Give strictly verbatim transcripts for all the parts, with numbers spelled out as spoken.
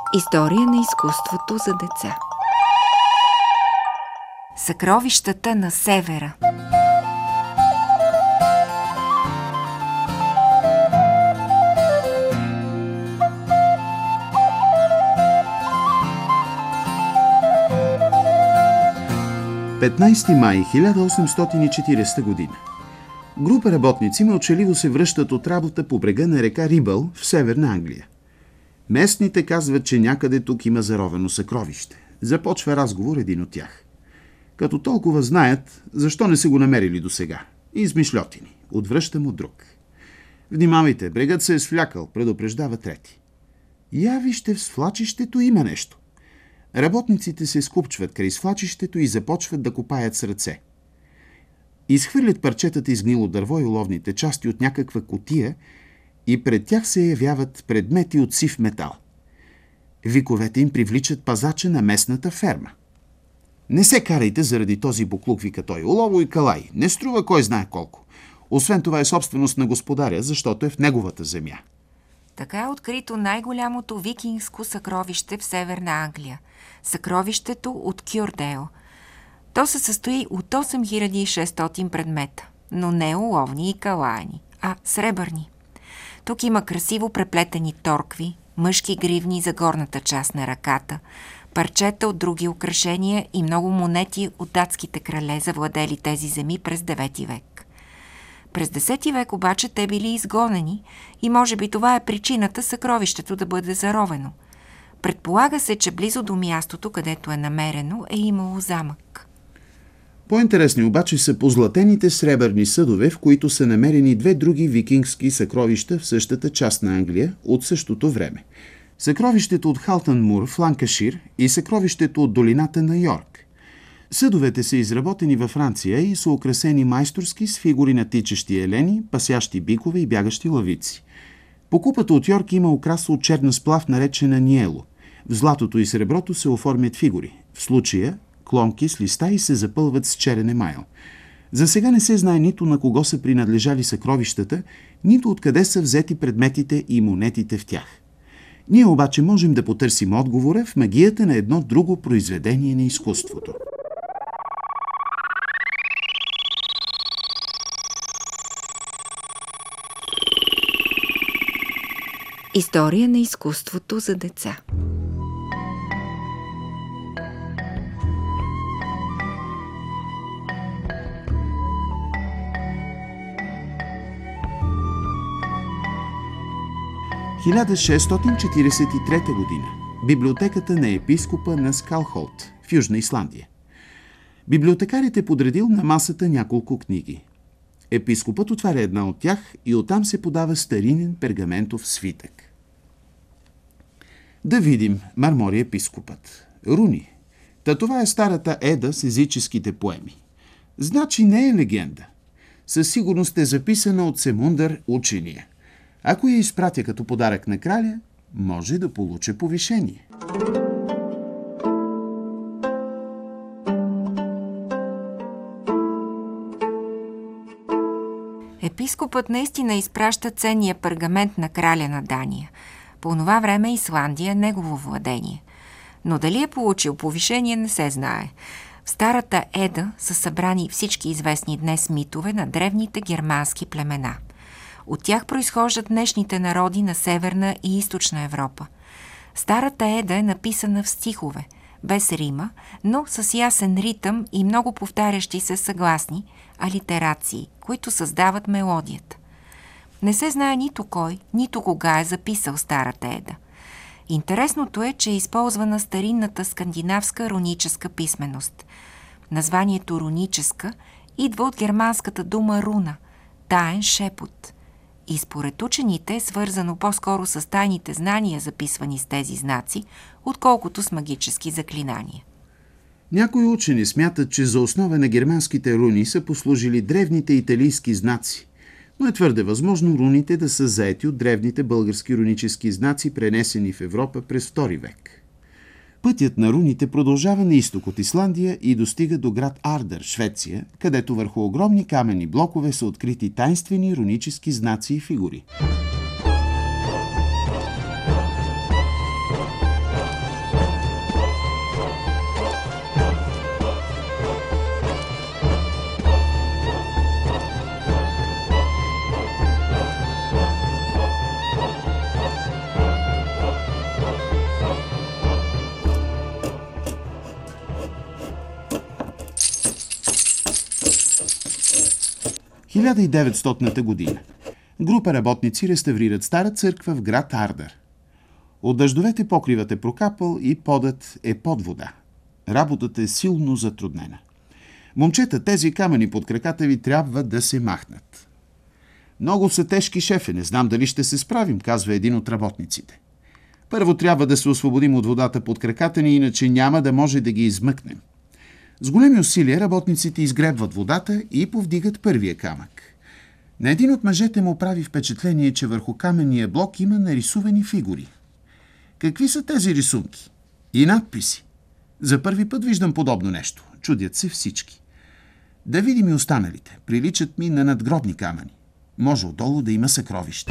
История на изкуството за деца. Съкровищата на севера. петнайсети май хиляда осемстотин и четиридесета година. Група работници мълчаливо се връщат от работа по брега на река Рибъл в Северна Англия. Местните казват, че някъде тук има заровено съкровище. Започва разговор един от тях. Като толкова знаят, защо не са го намерили досега? Измишльотини. Отвръщам от друг. Внимавайте, брегът се е свлякал, предупреждава трети. Я вижте, в свлачището има нещо. Работниците се скупчват край свлачището и започват да копаят с ръце. Изхвърлят парчетата изгнило дърво и уловните части от някаква кутия и пред тях се явяват предмети от сив метал. Виковете им привличат пазача на местната ферма. Не се карайте заради този буклук, вика той. Олово и калай. Не струва кой знае колко. Освен това е собственост на господаря, защото е в неговата земя. Така е открито най-голямото викингско съкровище в Северна Англия. Съкровището от Кюрдейл. То се състои от осем хиляди и шестстотин предмета, но не оловни и калайни, а сребърни. Тук има красиво преплетени торкви, мъжки гривни за горната част на ръката, парчета от други украшения и много монети от датските крале, завладели тези земи през девети век. През десети век обаче те били изгонени и може би това е причината съкровището да бъде заровено. Предполага се, че близо до мястото, където е намерено, е имало замък. По-интересни обаче са позлатените сребърни съдове, в които са намерени две други викингски съкровища в същата част на Англия от същото време. Съкровището от Халтън Мур в Ланкашир и съкровището от долината на Йорк. Съдовете са изработени във Франция и са украсени майсторски с фигури на тичащи елени, пасящи бикове и бягащи лъвици. По купата от Йорк има украса от черна сплав, наречена ниело. В златото и среброто се оформят фигури. В случая клонки с листа и се запълват с черен емайл. За сега не се знае нито на кого са принадлежали съкровищата, нито откъде са взети предметите и монетите в тях. Ние обаче можем да потърсим отговора в магията на едно друго произведение на изкуството. История на изкуството за деца. хиляда шестстотин четиридесет и трета година. Библиотеката на епископа на Скалхолт в Южна Исландия. Библиотекарят е подредил на масата няколко книги. Епископът отваря една от тях и оттам се подава старинен пергаментов свитък. Да видим, мармори епископът. Руни. Та това е старата Еда с езическите поеми. Значи не е легенда. Със сигурност е записана от Семундър учения. Ако я изпратя като подарък на краля, може да получи повишение. Епископът наистина изпраща ценния пергамент на краля на Дания. По това време Исландия е негово владение. Но дали е получил повишение, не се знае. В старата Еда са събрани всички известни днес митове на древните германски племена. От тях произхождат днешните народи на Северна и Източна Европа. Старата Еда е написана в стихове, без рима, но с ясен ритъм и много повтарящи се съгласни алитерации, които създават мелодията. Не се знае нито кой, нито кога е записал старата Еда. Интересното е, че е използвана старинната скандинавска руническа писменост. Названието руническа идва от германската дума руна – таен шепот. И според учените е свързано по-скоро с тайните знания, записвани с тези знаци, отколкото с магически заклинания. Някои учени смятат, че за основа на германските руни са послужили древните италийски знаци, но е твърде възможно руните да са заети от древните български рунически знаци, пренесени в Европа през втори век. Пътят на руните продължава на изток от Исландия и достига до град Ардър, Швеция, където върху огромни каменни блокове са открити тайнствени рунически знаци и фигури. хиляда и деветстотната година. Група работници реставрират стара църква в град Ардър. От дъждовете покривът е прокапал и подът е под вода. Работата е силно затруднена. Момчета, тези камъни под краката ви трябва да се махнат. Много са тежки, шефе, не знам дали ще се справим, казва един от работниците. Първо трябва да се освободим от водата под краката ни, иначе няма да може да ги измъкнем. С големи усилия работниците изгребват водата и повдигат първия камък. На един от мъжете му прави впечатление, че върху каменния блок има нарисувани фигури. Какви са тези рисунки? И надписи. За първи път виждам подобно нещо. Чудят се всички. Да видим и останалите. Приличат ми на надгробни камъни. Може отдолу да има съкровище.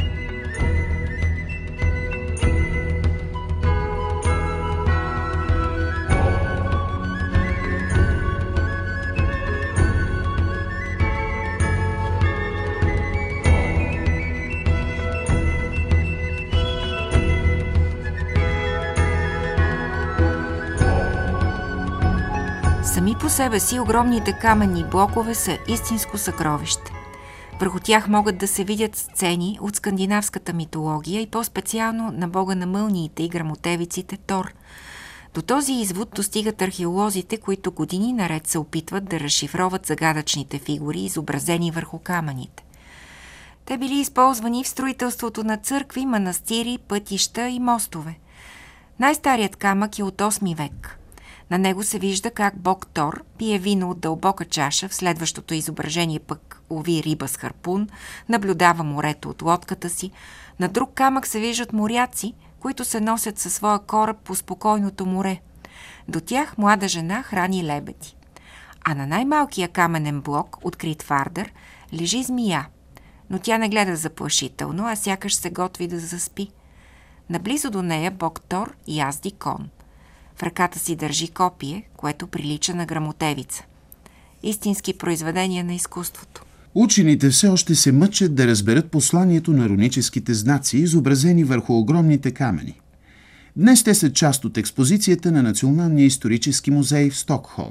Сами по себе си огромните каменни блокове са истинско съкровище. Върху тях могат да се видят сцени от скандинавската митология и по-специално на бога на мълниите и гръмотевиците Тор. До този извод достигат археолозите, които години наред се опитват да разшифроват загадъчните фигури, изобразени върху камъните. Те били използвани в строителството на църкви, манастири, пътища и мостове. Най-старият камък е от осми век. На него се вижда как бог Тор пие вино от дълбока чаша, в следващото изображение пък лови риба с харпун, наблюдава морето от лодката си. На друг камък се виждат моряци, които се носят със своя кораб по спокойното море. До тях млада жена храни лебеди. А на най-малкия каменен блок, открит в Ардър, лежи змия. Но тя не гледа заплашително, а сякаш се готви да заспи. Наблизо до нея бог Тор язди кон. В ръката си държи копие, което прилича на гръмотевица. Истински произведения на изкуството. Учените все още се мъчат да разберат посланието на руническите знаци, изобразени върху огромните камъни. Днес те са част от експозицията на Националния исторически музей в Стокхолм.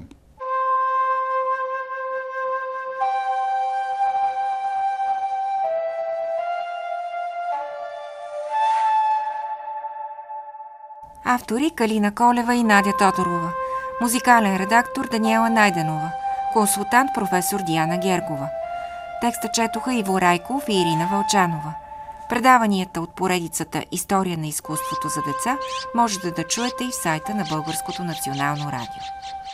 Автори Калина Колева и Надя Тодорова. Музикален редактор Даниела Найденова. Консултант професор Диана Гергова. Текста четоха Иво Райков и Ирина Вълчанова. Предаванията от поредицата История на изкуството за деца можете да чуете и в сайта на Българското национално радио.